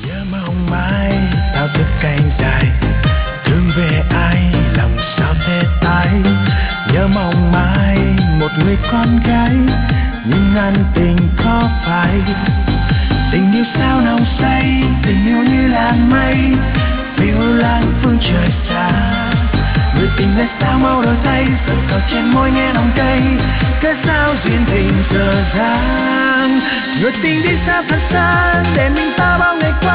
Nhớ mong mãi bao thức canh dài, thương về ai lòng sao thế tái. Nhớ mong mãi một người con gái, nhưng ngàn tình khó phai. Tình yêu sao nồng say, tình yêu như làn mây phiêu lãng phương trời xa. Người tình lại sao mau đổi thay, giọt cào trên môi nghe nồng cay. Cớ sao duyên tình dở dang, người tình đi xa thật xa để mình ta bao ngày qua.